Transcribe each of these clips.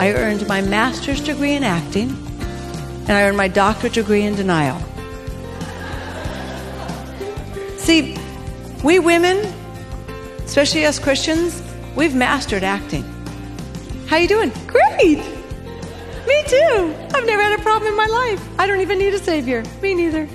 I earned my master's degree in acting, and I earned my doctorate degree in denial. See, we women, especially us Christians, we've mastered acting. How you doing? Great! Me too! I've never had a problem in my life. I don't even need a savior. Me neither.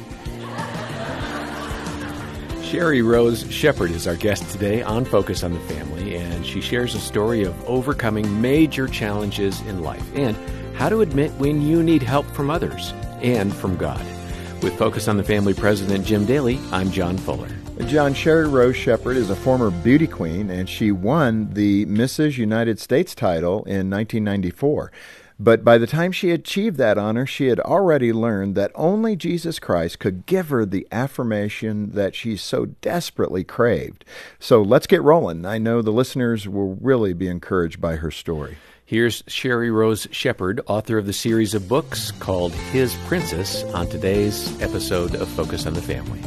Sherry Rose Shepherd is our guest today on Focus on the Family, and she shares a story of overcoming major challenges in life and how to admit when you need help from others and from God. With Focus on the Family President Jim Daly, I'm John Fuller. John, Sherry Rose Shepherd is a former beauty queen, and she won the Mrs. United States title in 1994. But by the time she achieved that honor, she had already learned that only Jesus Christ could give her the affirmation that she so desperately craved. So let's get rolling. I know the listeners will really be encouraged by her story. Here's Sherry Rose Shepherd, author of the series of books called His Princess, on today's episode of Focus on the Family.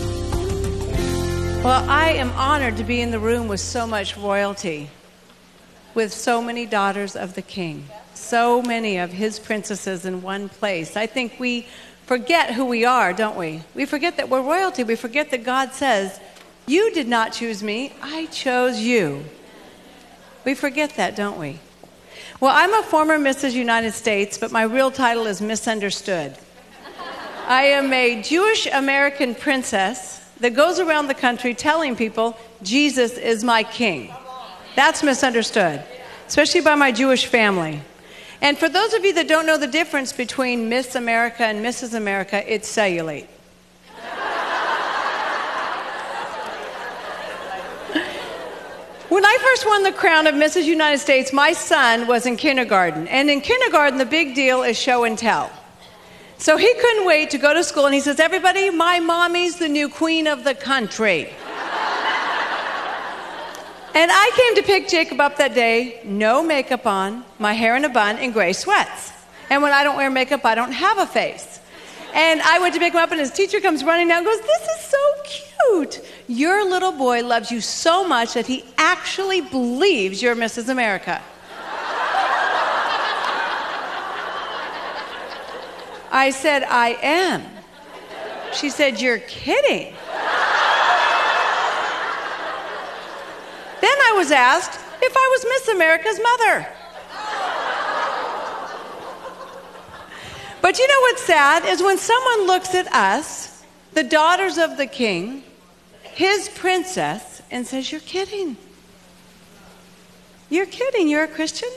Well, I am honored to be in the room with so much royalty, with so many daughters of the King, so many of his princesses in one place. I think we forget who we are, don't we? We forget that we're royalty. We forget that God says, you did not choose me, I chose you. We forget that, don't we? Well, I'm a former Mrs. United States, but my real title is Misunderstood. I am a Jewish American princess that goes around the country telling people Jesus is my king. That's misunderstood, especially by my Jewish family. And for those of you that don't know the difference between Miss America and Mrs. America, it's cellulite. When I first won the crown of Mrs. United States, my son was in kindergarten. And in kindergarten, the big deal is show and tell. So he couldn't wait to go to school, and he says, everybody, my mommy's the new queen of the country. And I came to pick Jacob up that day, no makeup on, my hair in a bun, and gray sweats. And when I don't wear makeup, I don't have a face. And I went to pick him up, and his teacher comes running down and goes, this is so cute. Your little boy loves you so much that he actually believes you're Mrs. America. I said, I am. She said, you're kidding. Then I was asked if I was Miss America's mother. But you know what's sad is when someone looks at us, the daughters of the King, his princess, and says, you're kidding. You're kidding, you're a Christian?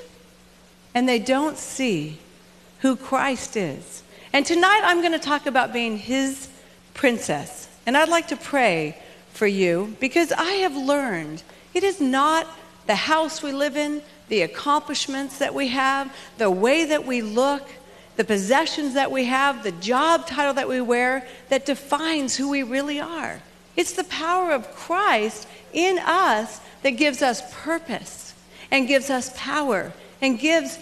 And they don't see who Christ is. And tonight I'm going to talk about being his princess. And I'd like to pray for you because I have learned it is not the house we live in, the accomplishments that we have, the way that we look, the possessions that we have, the job title that we wear that defines who we really are. It's the power of Christ in us that gives us purpose and gives us power and gives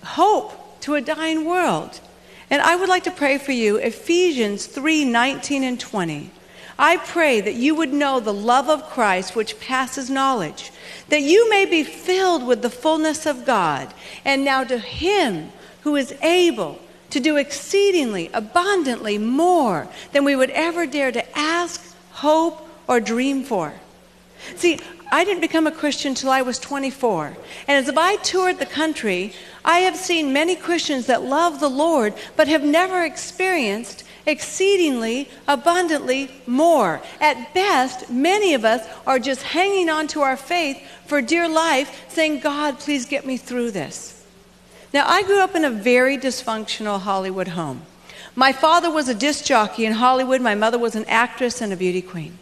hope to a dying world. And I would like to pray for you, Ephesians 3:19 and 20. I pray that you would know the love of Christ which passes knowledge, that you may be filled with the fullness of God. And now to him who is able to do exceedingly abundantly more than we would ever dare to ask, hope, or dream for. See, I didn't become a Christian till I was 24. And as I toured the country, I have seen many Christians that love the Lord but have never experienced exceedingly abundantly more. At best, many of us are just hanging on to our faith for dear life, saying, God, please get me through this. Now, I grew up in a very dysfunctional Hollywood home. My father was a disc jockey in Hollywood. My mother was an actress and a beauty queen.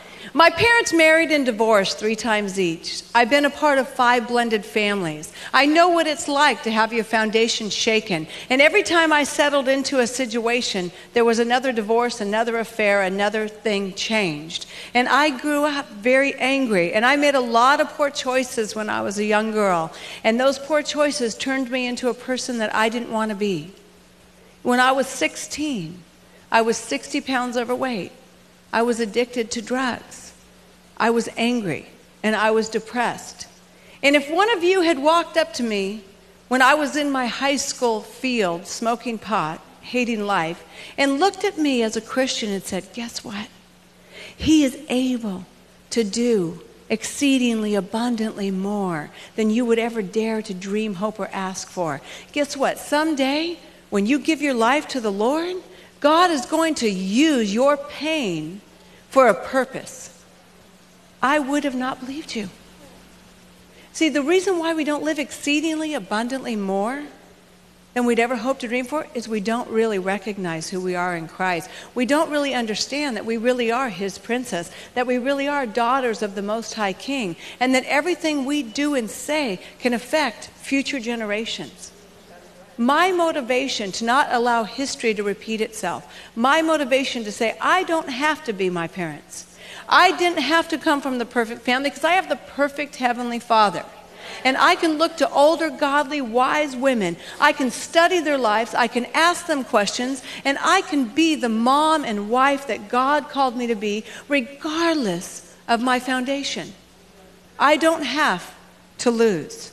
My parents married and divorced 3 times each. I've been a part of 5 blended families. I know what it's like to have your foundation shaken. And every time I settled into a situation, there was another divorce, another affair, another thing changed. And I grew up very angry. And I made a lot of poor choices when I was a young girl. And those poor choices turned me into a person that I didn't want to be. When I was 16, I was 60 pounds overweight. I was addicted to drugs. I was angry and I was depressed. And if one of you had walked up to me when I was in my high school field smoking pot, hating life, and looked at me as a Christian and said, guess what? He is able to do exceedingly abundantly more than you would ever dare to dream, hope, or ask for. Guess what? Someday, when you give your life to the Lord, God is going to use your pain for a purpose. I would have not believed you. See, the reason why we don't live exceedingly abundantly more than we'd ever hope to dream for is we don't really recognize who we are in Christ. We don't really understand that we really are His princess, that we really are daughters of the Most High King, and that everything we do and say can affect future generations. My motivation to not allow history to repeat itself, my motivation to say, I don't have to be my parents. I didn't have to come from the perfect family because I have the perfect Heavenly Father. And I can look to older, godly, wise women. I can study their lives. I can ask them questions. And I can be the mom and wife that God called me to be, regardless of my foundation. I don't have to lose.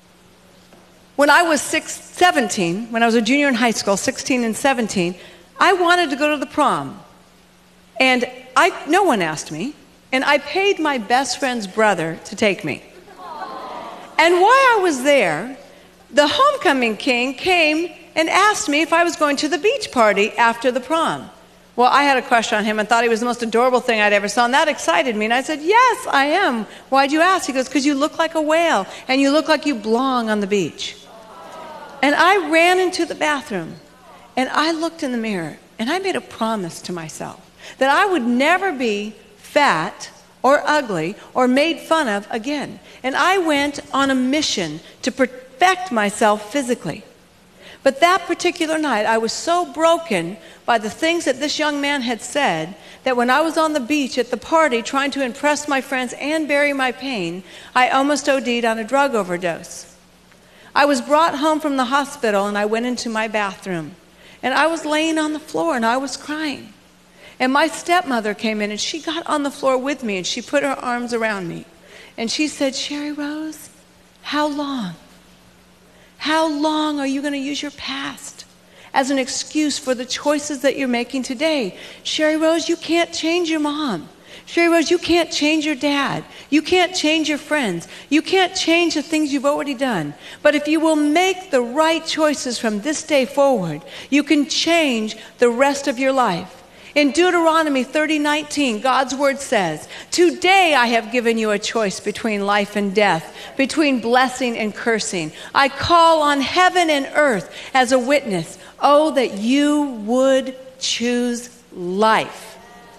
When I was 17, when I was a junior in high school, 16 and 17, I wanted to go to the prom. And no one asked me. And I paid my best friend's brother to take me. And while I was there, the homecoming king came and asked me if I was going to the beach party after the prom. Well, I had a crush on him and thought he was the most adorable thing I'd ever saw, and that excited me. And I said, yes, I am. Why'd you ask? He goes, because you look like a whale, and you look like you belong on the beach. And I ran into the bathroom, and I looked in the mirror, and I made a promise to myself that I would never be fat or ugly or made fun of again. And I went on a mission to perfect myself physically. But that particular night, I was so broken by the things that this young man had said that when I was on the beach at the party trying to impress my friends and bury my pain, I almost OD'd on a drug overdose. I was brought home from the hospital and I went into my bathroom. And I was laying on the floor and I was crying. And my stepmother came in and she got on the floor with me and she put her arms around me. And she said, Sherry Rose, how long? How long are you going to use your past as an excuse for the choices that you're making today? Sherry Rose, you can't change your mom. Sherry Rose, you can't change your dad. You can't change your friends. You can't change the things you've already done. But if you will make the right choices from this day forward, you can change the rest of your life. In Deuteronomy 30:19, God's word says, today I have given you a choice between life and death, between blessing and cursing. I call on heaven and earth as a witness. Oh, that you would choose life.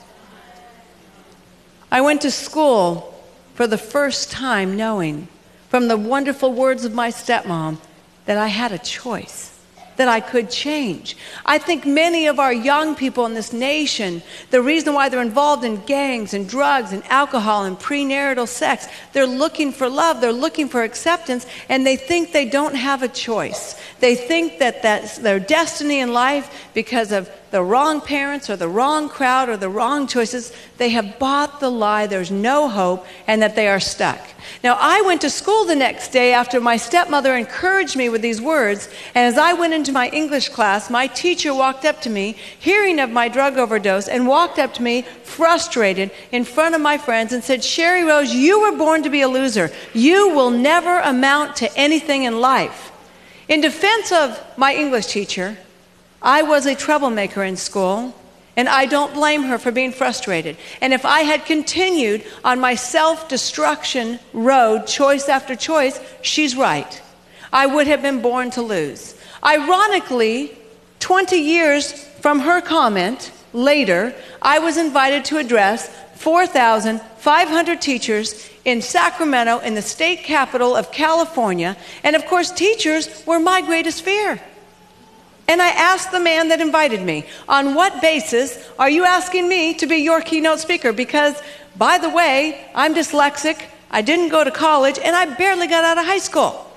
I went to school for the first time knowing from the wonderful words of my stepmom that I had a choice, that I could change. I think many of our young people in this nation, the reason why they're involved in gangs and drugs and alcohol and premarital sex, they're looking for love, they're looking for acceptance, and they think they don't have a choice. They think that that's their destiny in life because of the wrong parents or the wrong crowd or the wrong choices. They have bought the lie there's no hope and that they are stuck. Now, I went to school the next day after my stepmother encouraged me with these words, and as I went into my English class, my teacher walked up to me, hearing of my drug overdose, and walked up to me frustrated in front of my friends and said, Sherry Rose, you were born to be a loser. You will never amount to anything in life. In defense of my English teacher, I was a troublemaker in school, and I don't blame her for being frustrated. And if I had continued on my self-destruction road, choice after choice, she's right. I would have been born to lose. Ironically, 20 years from her comment later, I was invited to address 4,500 teachers in Sacramento, in the state capital of California. And of course, teachers were my greatest fear. And I asked the man that invited me, on what basis are you asking me to be your keynote speaker? Because, by the way, I'm dyslexic, I didn't go to college, and I barely got out of high school.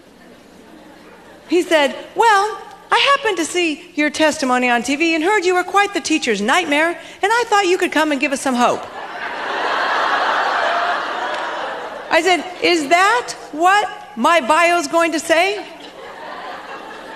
He said, well, I happened to see your testimony on TV and heard you were quite the teacher's nightmare, and I thought you could come and give us some hope. I said, is that what my bio's going to say?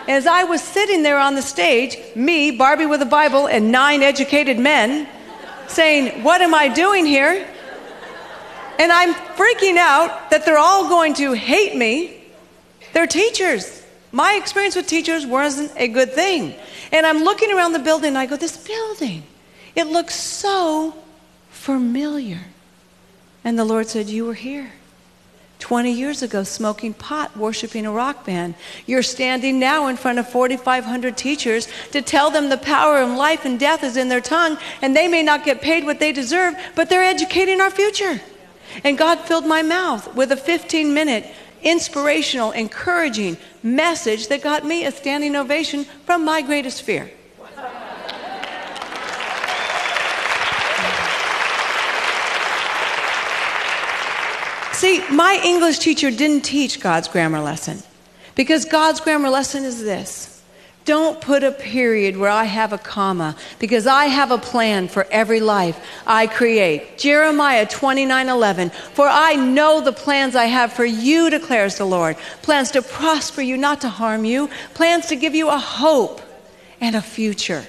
as I was sitting there on the stage, me, Barbie with a Bible, and 9 educated men, saying, what am I doing here? And I'm freaking out that they're all going to hate me. They're teachers. My experience with teachers wasn't a good thing. And I'm looking around the building, and I go, this building, it looks so familiar. And the Lord said, you were here 20 years ago smoking pot, worshiping a rock band. You're standing now in front of 4,500 teachers to tell them the power of life and death is in their tongue, and they may not get paid what they deserve, but they're educating our future. And God filled my mouth with a 15-minute inspirational, encouraging message that got me a standing ovation from my greatest fear. See, my English teacher didn't teach God's grammar lesson, because God's grammar lesson is this. Don't put a period where I have a comma, because I have a plan for every life I create. Jeremiah 29:11. For I know the plans I have for you, declares the Lord. Plans to prosper you, not to harm you. Plans to give you a hope and a future.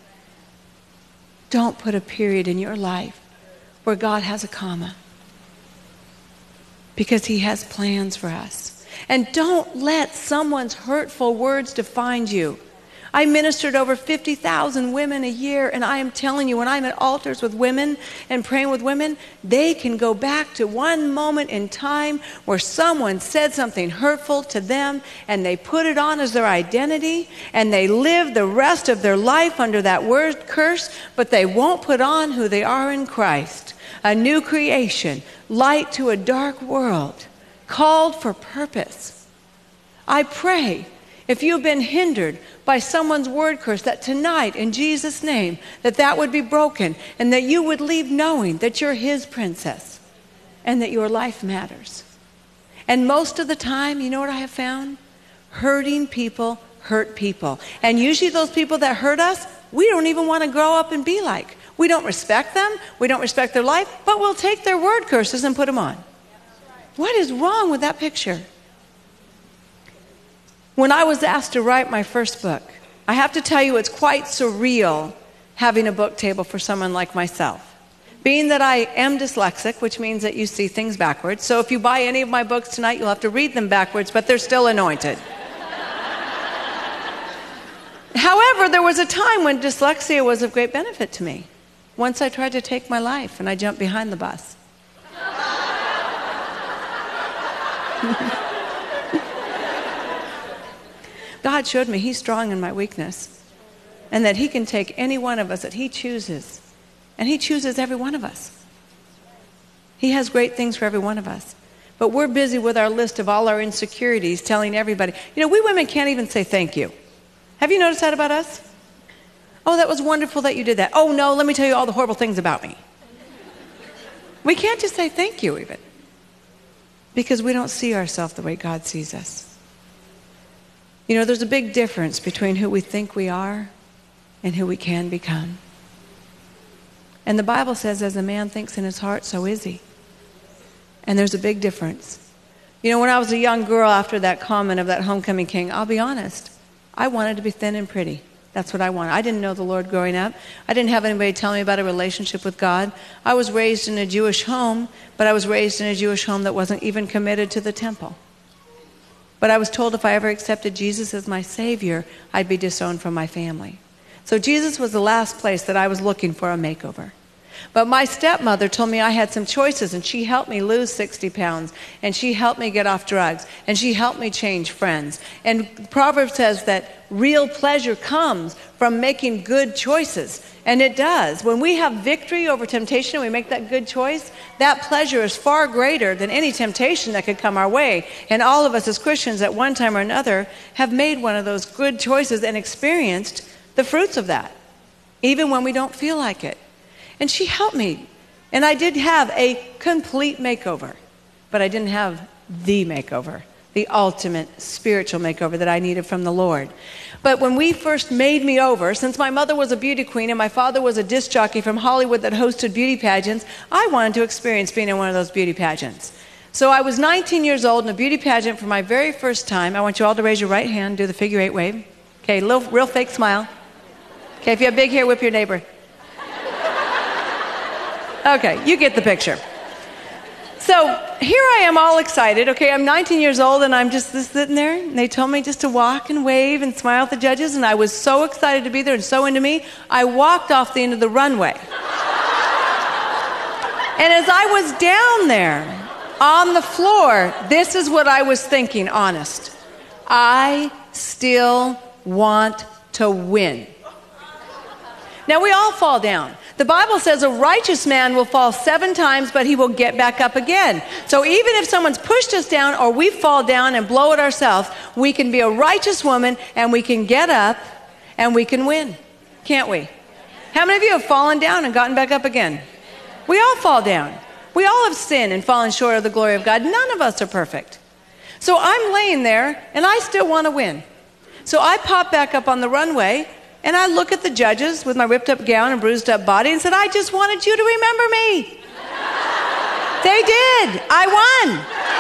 Don't put a period in your life where God has a comma, because he has plans for us. And don't let someone's hurtful words define you. I ministered over 50,000 women a year, and I am telling you, when I'm at altars with women and praying with women, they can go back to one moment in time where someone said something hurtful to them, and they put it on as their identity, and they live the rest of their life under that word curse, but they won't put on who they are in Christ. A new creation, light to a dark world, called for purpose. I pray, if you've been hindered by someone's word curse, that tonight, in Jesus' name, that would be broken, and that you would leave knowing that you're his princess and that your life matters. And most of the time, you know what I have found? Hurting people hurt people. And usually those people that hurt us, we don't even want to grow up and be like. We don't respect them. We don't respect their life, but we'll take their word curses and put them on. What is wrong with that picture? When I was asked to write my first book, I have to tell you it's quite surreal having a book table for someone like myself. Being that I am dyslexic, which means that you see things backwards. So if you buy any of my books tonight, you'll have to read them backwards, but they're still anointed. However, there was a time when dyslexia was of great benefit to me. Once I tried to take my life, and I jumped behind the bus. God showed me he's strong in my weakness, and that he can take any one of us that he chooses, and he chooses every one of us. He has great things for every one of us. But we're busy with our list of all our insecurities, telling everybody. You know, we women can't even say thank you. Have you noticed that about us? Oh, that was wonderful that you did that. Oh, no, let me tell you all the horrible things about me. We can't just say thank you even, because we don't see ourselves the way God sees us. You know, there's a big difference between who we think we are and who we can become. And the Bible says, as a man thinks in his heart, so is he. And there's a big difference. You know, when I was a young girl, after that comment of that homecoming king, I'll be honest, I wanted to be thin and pretty. That's what I wanted. I didn't know the Lord growing up. I didn't have anybody tell me about a relationship with God. I was raised in a Jewish home, but I was raised in a Jewish home that wasn't even committed to the temple. But I was told if I ever accepted Jesus as my Savior, I'd be disowned from my family. So Jesus was the last place that I was looking for a makeover. But my stepmother told me I had some choices, and she helped me lose 60 pounds, and she helped me get off drugs, and she helped me change friends. And Proverbs says that real pleasure comes from making good choices. And it does. When we have victory over temptation and we make that good choice, that pleasure is far greater than any temptation that could come our way. And all of us as Christians at one time or another have made one of those good choices and experienced the fruits of that, even when we don't feel like it. And she helped me. And I did have a complete makeover, but I didn't have the makeover, the ultimate spiritual makeover that I needed from the Lord. But when we first made me over, since my mother was a beauty queen and my father was a disc jockey from Hollywood that hosted beauty pageants, I wanted to experience being in one of those beauty pageants. So I was 19 years old in a beauty pageant for my very first time. I want you all to raise your right hand, do the figure 8 wave. Okay, real fake smile. Okay, if you have big hair, whip your neighbor. Okay, you get the picture. So here I am all excited. Okay, I'm 19 years old and I'm just sitting there. And they told me just to walk and wave and smile at the judges. And I was so excited to be there and so into me, I walked off the end of the runway. And as I was down there on the floor, this is what I was thinking, honest. I still want to win. Now we all fall down. The Bible says a righteous man will fall 7 times, but he will get back up again. So even if someone's pushed us down or we fall down and blow it ourselves, we can be a righteous woman and we can get up and we can win. Can't we? How many of you have fallen down and gotten back up again? We all fall down. We all have sinned and fallen short of the glory of God. None of us are perfect. So I'm laying there and I still want to win. So I pop back up on the runway and I look at the judges with my ripped up gown and bruised up body and said, I just wanted you to remember me. They did. I won.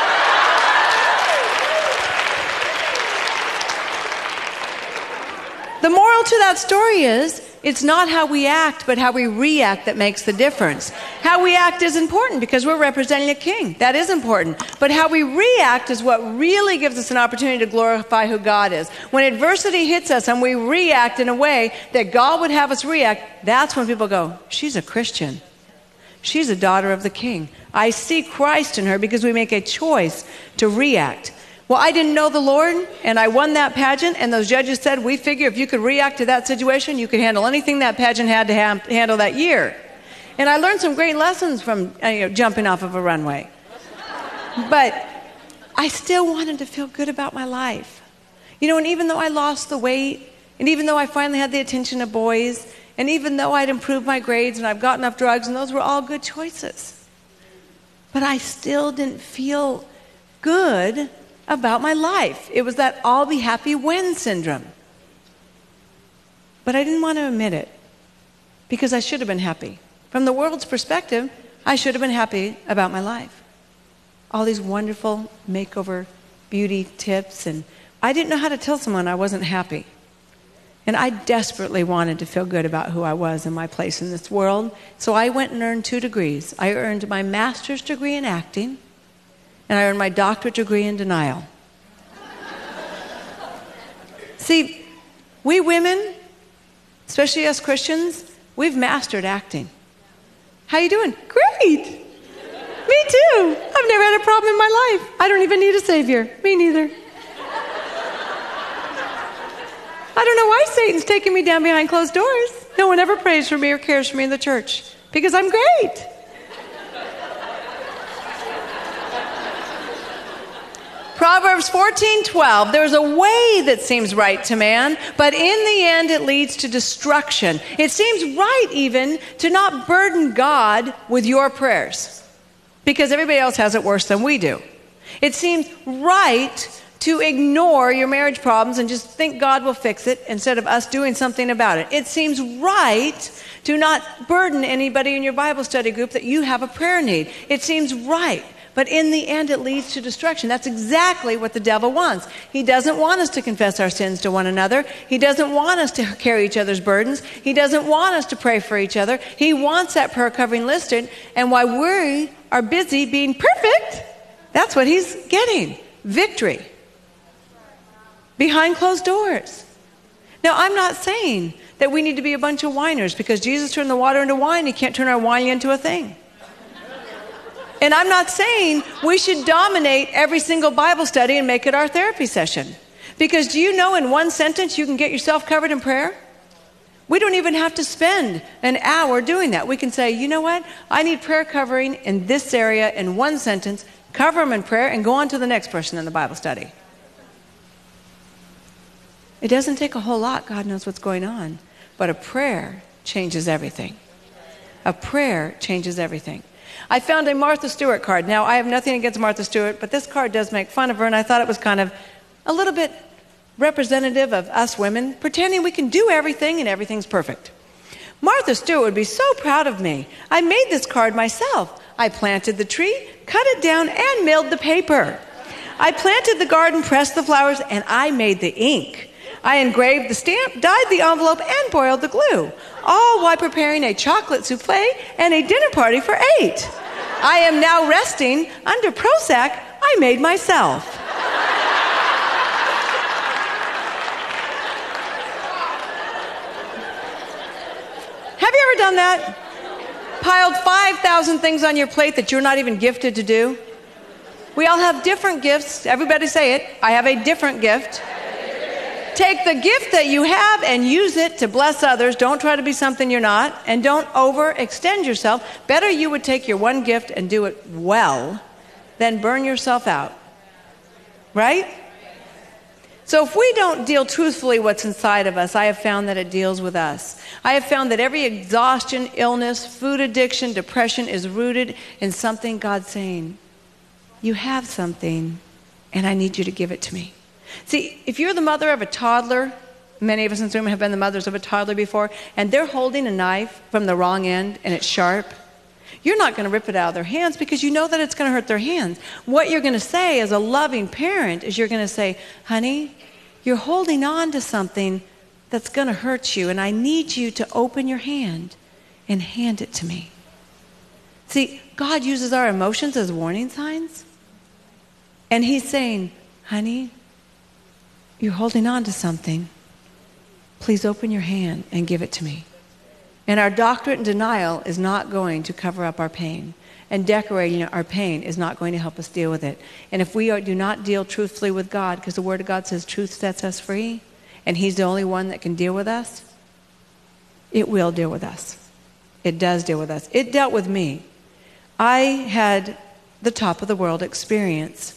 The moral to that story is, it's not how we act, but how we react that makes the difference. How we act is important because we're representing a king. That is important. But how we react is what really gives us an opportunity to glorify who God is. When adversity hits us and we react in a way that God would have us react, that's when people go, she's a Christian. She's a daughter of the king. I see Christ in her because we make a choice to react. Well, I didn't know the Lord, and I won that pageant, and those judges said, we figure if you could react to that situation, you could handle anything that pageant had to handle that year. And I learned some great lessons from jumping off of a runway. But I still wanted to feel good about my life. And even though I lost the weight, and even though I finally had the attention of boys, and even though I'd improved my grades and I've gotten off drugs, and those were all good choices, but I still didn't feel good about my life. It was that I'll be happy when syndrome. But I didn't want to admit it because I should have been happy. From the world's perspective, I should have been happy about my life. All these wonderful makeover beauty tips, and I didn't know how to tell someone I wasn't happy. And I desperately wanted to feel good about who I was and my place in this world. So I went and earned 2 degrees. I earned my master's degree in acting, and I earned my doctorate degree in denial. See, we women, especially us Christians, we've mastered acting. How you doing? Great. Me too. I've never had a problem in my life. I don't even need a savior. Me neither. I don't know why Satan's taking me down behind closed doors. No one ever prays for me or cares for me in the church because I'm great. Proverbs 14:12, there's a way that seems right to man, but in the end it leads to destruction. It seems right even to not burden God with your prayers because everybody else has it worse than we do. It seems right to ignore your marriage problems and just think God will fix it instead of us doing something about it. It seems right to not burden anybody in your Bible study group that you have a prayer need. It seems right. But in the end, it leads to destruction. That's exactly what the devil wants. He doesn't want us to confess our sins to one another. He doesn't want us to carry each other's burdens. He doesn't want us to pray for each other. He wants that prayer covering listed. And while we are busy being perfect, that's what he's getting. Victory. Behind closed doors. Now, I'm not saying that we need to be a bunch of whiners because Jesus turned the water into wine. He can't turn our wine into a thing. And I'm not saying we should dominate every single Bible study and make it our therapy session. Because do you know in one sentence you can get yourself covered in prayer? We don't even have to spend an hour doing that. We can say, you know what? I need prayer covering in this area in one sentence, cover them in prayer, and go on to the next person in the Bible study. It doesn't take a whole lot. God knows what's going on. But a prayer changes everything. A prayer changes everything. I found a Martha Stewart card. Now, I have nothing against Martha Stewart, but this card does make fun of her, and I thought it was kind of a little bit representative of us women, pretending we can do everything and everything's perfect. Martha Stewart would be so proud of me. I made this card myself. I planted the tree, cut it down, and milled the paper. I planted the garden, pressed the flowers, and I made the ink. I engraved the stamp, dyed the envelope, and boiled the glue, all while preparing a chocolate souffle and a dinner party for 8. I am now resting under Prozac I made myself. Have you ever done that? Piled 5,000 things on your plate that you're not even gifted to do? We all have different gifts. Everybody say it. I have a different gift. Take the gift that you have and use it to bless others. Don't try to be something you're not. And don't overextend yourself. Better you would take your one gift and do it well than burn yourself out. Right? So if we don't deal truthfully what's inside of us, I have found that it deals with us. I have found that every exhaustion, illness, food addiction, depression is rooted in something God's saying, you have something, and I need you to give it to me. See, if you're the mother of a toddler, many of us in this room have been the mothers of a toddler before, and they're holding a knife from the wrong end and it's sharp, you're not going to rip it out of their hands because you know that it's going to hurt their hands. What you're going to say as a loving parent is you're going to say, honey, you're holding on to something that's going to hurt you, and I need you to open your hand and hand it to me. See, God uses our emotions as warning signs. And he's saying, honey, you're holding on to something. Please open your hand and give it to me. And our doctorate in denial is not going to cover up our pain. And decorating our pain is not going to help us deal with it. And if we do not deal truthfully with God, because the Word of God says truth sets us free, and he's the only one that can deal with us, it will deal with us. It does deal with us. It dealt with me. I had the top of the world experience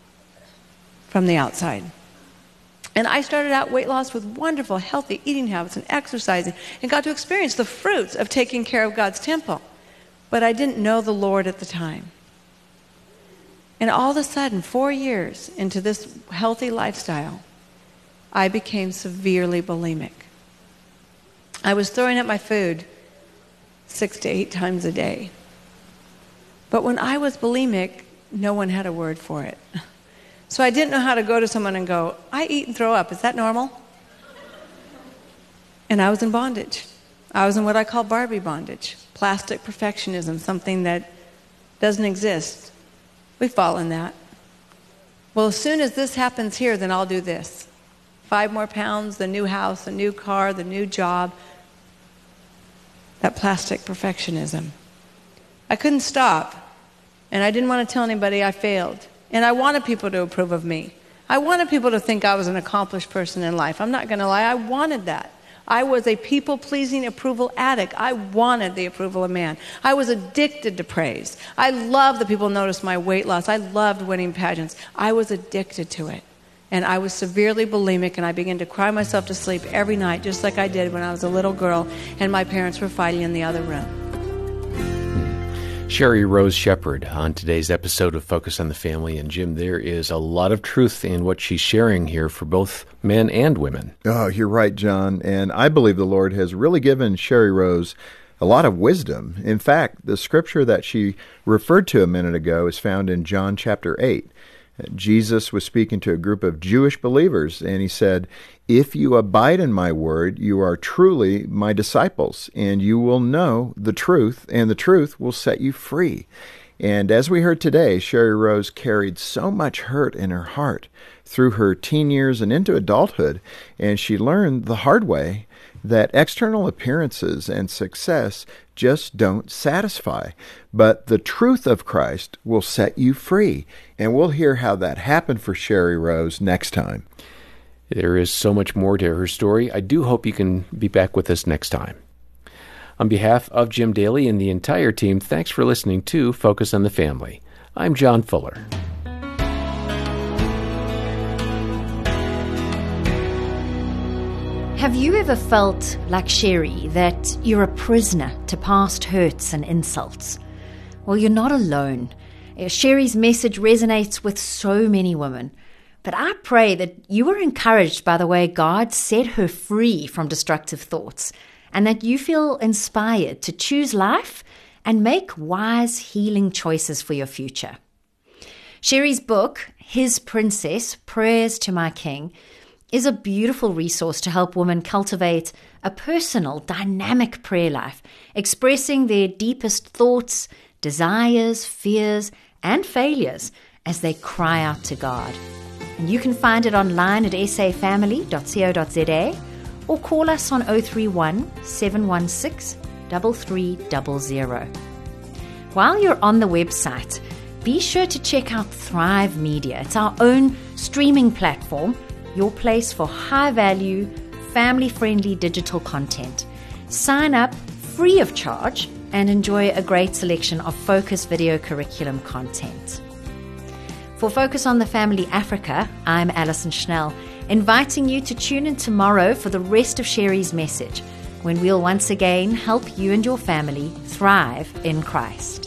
from the outside. And I started out weight loss with wonderful, healthy eating habits and exercising, and got to experience the fruits of taking care of God's temple. But I didn't know the Lord at the time. And all of a sudden, 4 years into this healthy lifestyle, I became severely bulimic. I was throwing up my food 6 to 8 times a day. But when I was bulimic, no one had a word for it. So I didn't know how to go to someone and go, I eat and throw up. Is that normal? And I was in bondage. I was in what I call Barbie bondage. Plastic perfectionism, something that doesn't exist. We fall in that. Well, as soon as this happens here, then I'll do this. 5 more pounds, the new house, the new car, the new job. That plastic perfectionism. I couldn't stop. And I didn't want to tell anybody I failed. And I wanted people to approve of me. I wanted people to think I was an accomplished person in life. I'm not going to lie, I wanted that. I was a people-pleasing approval addict. I wanted the approval of man. I was addicted to praise. I loved that people noticed my weight loss. I loved winning pageants. I was addicted to it. And I was severely bulimic, and I began to cry myself to sleep every night, just like I did when I was a little girl, and my parents were fighting in the other room. Sherry Rose Shepherd on today's episode of Focus on the Family. And Jim, there is a lot of truth in what she's sharing here for both men and women. Oh, you're right, John. And I believe the Lord has really given Sherry Rose a lot of wisdom. In fact, the scripture that she referred to a minute ago is found in John chapter 8. Jesus was speaking to a group of Jewish believers, and he said, if you abide in my word, you are truly my disciples, and you will know the truth, and the truth will set you free. And as we heard today, Sherry Rose carried so much hurt in her heart through her teen years and into adulthood, and she learned the hard way that external appearances and success just don't satisfy. But the truth of Christ will set you free. And we'll hear how that happened for Sherry Rose next time. There is so much more to her story. I do hope you can be back with us next time. On behalf of Jim Daly and the entire team, thanks for listening to Focus on the Family. I'm John Fuller. Have you ever felt like Sherry, that you're a prisoner to past hurts and insults? Well, you're not alone. Sherry's message resonates with so many women. But I pray that you were encouraged by the way God set her free from destructive thoughts, and that you feel inspired to choose life and make wise, healing choices for your future. Sherry's book, His Princess, Prayers to My King, is a beautiful resource to help women cultivate a personal, dynamic prayer life, expressing their deepest thoughts, desires, fears, and failures as they cry out to God. And you can find it online at safamily.co.za or call us on 031 716 3300. While you're on the website, be sure to check out Thrive Media. It's our own streaming platform, your place for high-value, family-friendly digital content. Sign up free of charge and enjoy a great selection of Focus video curriculum content. For Focus on the Family Africa, I'm Alison Schnell, inviting you to tune in tomorrow for the rest of Sherry's message, when we'll once again help you and your family thrive in Christ.